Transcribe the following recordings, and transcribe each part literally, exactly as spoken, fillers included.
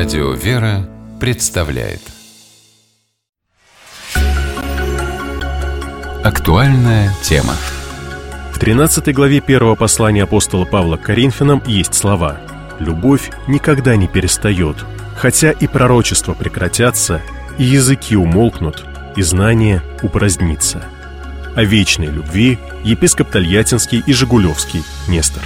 Радио «Вера» представляет актуальная тема. В тринадцатой главе первого послания апостола Павла к Коринфянам есть слова: «Любовь никогда не перестает, хотя и пророчества прекратятся, и языки умолкнут, и знание упразднится». О вечной любви епископ Тольяттинский и Жигулевский Нестор.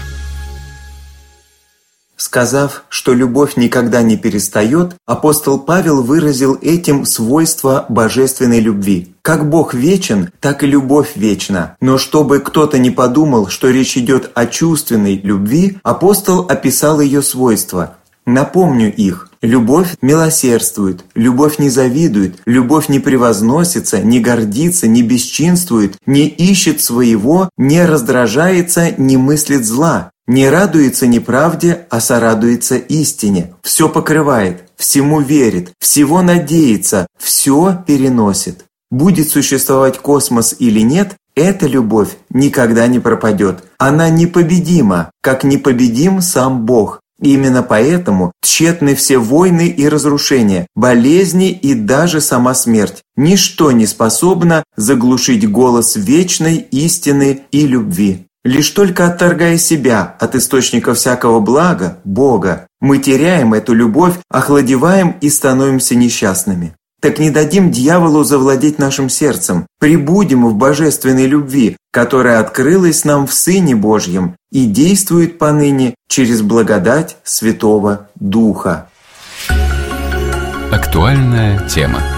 Сказав, что любовь никогда не перестает, апостол Павел выразил этим свойство божественной любви. Как Бог вечен, так и любовь вечна. Но чтобы кто-то не подумал, что речь идет о чувственной любви, апостол описал ее свойства. Напомню их. Любовь милосердствует, любовь не завидует, любовь не превозносится, не гордится, не бесчинствует, не ищет своего, не раздражается, не мыслит зла, не радуется неправде, а сорадуется истине, все покрывает, всему верит, всего надеется, все переносит. Будет существовать космос или нет, эта любовь никогда не пропадет. Она непобедима, как непобедим сам Бог. Именно поэтому тщетны все войны и разрушения, болезни и даже сама смерть. Ничто не способно заглушить голос вечной истины и любви. Лишь только отторгая себя от источника всякого блага, Бога, мы теряем эту любовь, охладеваем и становимся несчастными. Так не дадим дьяволу завладеть нашим сердцем, пребудем в божественной любви, которая открылась нам в Сыне Божьем и действует поныне через благодать Святого Духа. Актуальная тема.